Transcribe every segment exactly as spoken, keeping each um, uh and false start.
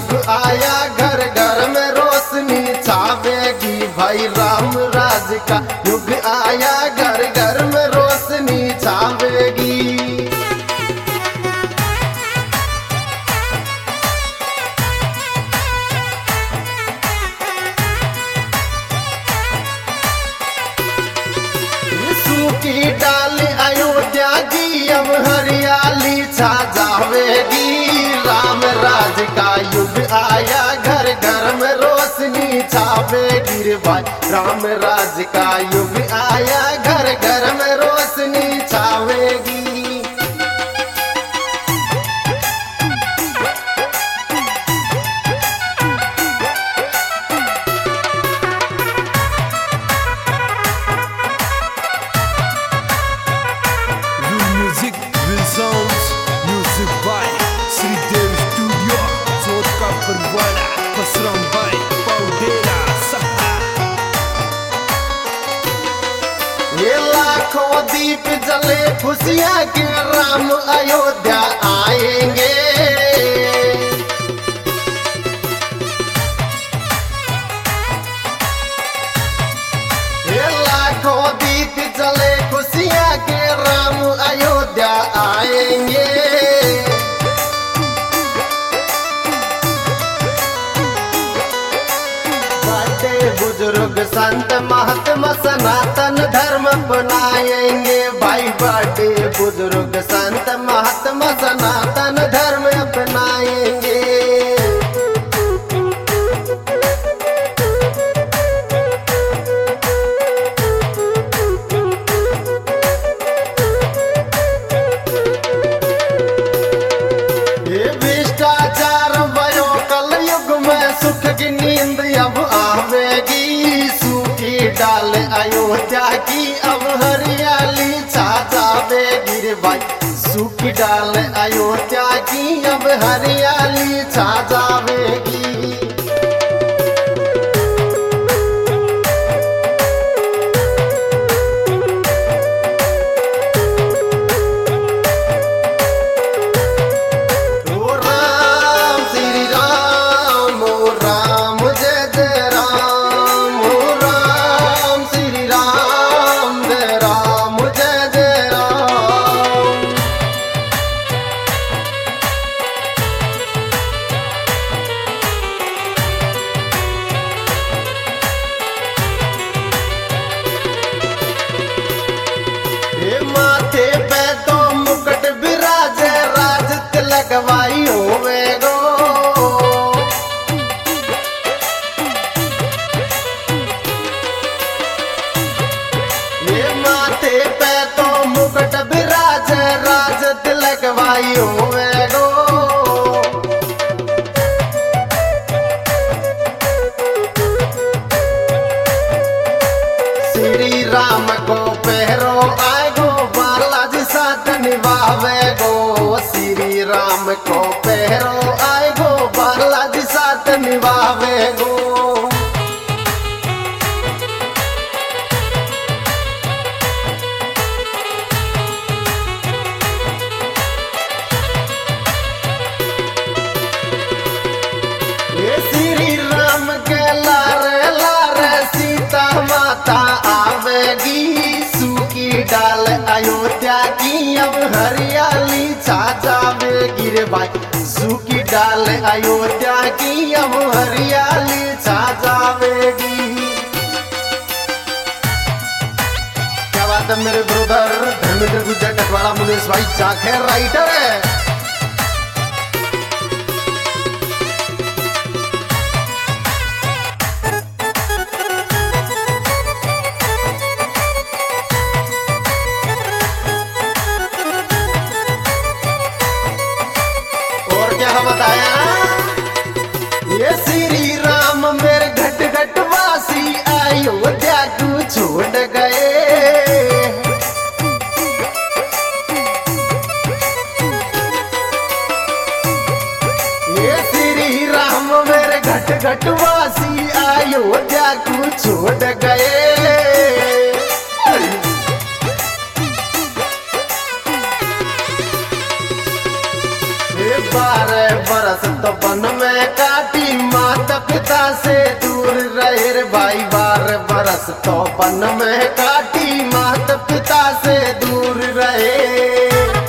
युग आया, घर घर में रोशनी छावेगी। भाई राम राज का युग आया, घर घर में रोशनी छावेगी। सूखी डाल अयोध्या की अब हरियाली छा जावेगी। राम राज का युग आया, घर घर में रोशनी छावेगी रे भाई। राम राज का युग आया, घर घर में रोशनी छावेगी। ये लाखों दीप जले खुशियाँ के राम अयोध्या आएंगे। ये लाखों दीप जले खुशियाँ के राम अयोध्या आएंगे। बुजुर्ग संत महात्मा सनातन धर्म अपनाएंगे। भाई बड़े बुजुर्ग संत महात्मा सनातन धर्म अपनाएंगे। ये भ्रष्टाचार भयो कल युग में सुख की नींद अब आवेगी। सूखी डाल अयोध्या की अब हरियाली छा जावेगी रे भाई। सूखी डाल अयोध्या की अब हरियाली छा जावेगी। माथे पे तो मुकुट विराजे, राज तिलक वाई होवे गो। ये माथे पे तो मुकुट विराजे, राज तिलक वाई होवे गो। श्री राम को पहरो आएगो, बालाजी साथ निभावे गो। श्री राम को पहरो आएगो, बालाजी साथ निभावे गो। ये श्री राम के लारे लारे सीता माता आवेगी। सूखी डाल अयोध्या की अब हरियाली छा जावेगी रे भाई। सूखी डाल अयोध्या की अब हरियाली छा जावेगी। क्या बात है मेरे ब्रदर धर्मेंद्र गुज्जर टटवाड़ा मुनीश भाई जाखेर राइटर है। बताया ये श्री राम मेरे घट घट वासी अयोध्या को छोड़ गए। ये श्री राम मेरे घट घट वासी अयोध्या को छोड़ गए। बारह बरस तो वन में काट भाई बारह बरस तो वन में काटी, माता पिता से दूर रहे।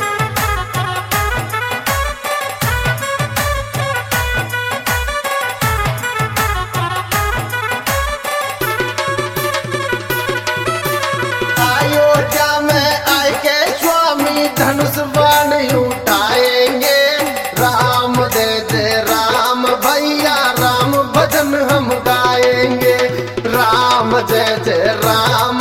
अयोध्या में आए के स्वामी धनुष बाण उठाएंगे, राम जय जय राम भैया राम भजन हम गाएंगे, राम जय जय राम